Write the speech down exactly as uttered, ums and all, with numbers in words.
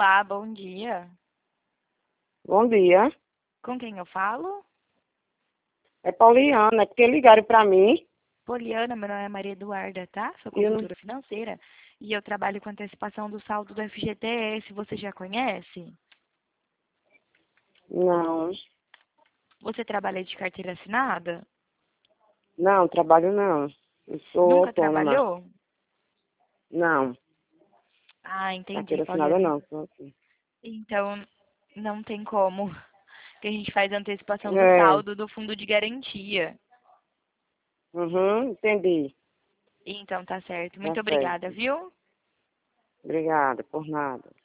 Olá, bom dia. Bom dia. Com quem eu falo? É Pauliana, é porque ligaram para mim. Poliana, meu nome é Maria Eduarda, tá? Sou E eu não... consultora financeira e eu trabalho com antecipação do saldo do F G T S. Você já conhece? Não, Você trabalha de carteira assinada? não, trabalho não. Eu sou Nunca autônoma. trabalhou? Não, Ah, entendi, carteira assinada Poliana. não. Sou assim. Então, não tem como, que a gente faz antecipação do É, saldo do fundo de garantia. uhum, entendi. Então, tá certo. Tá Muito obrigada, certo. viu? Obrigada, por nada.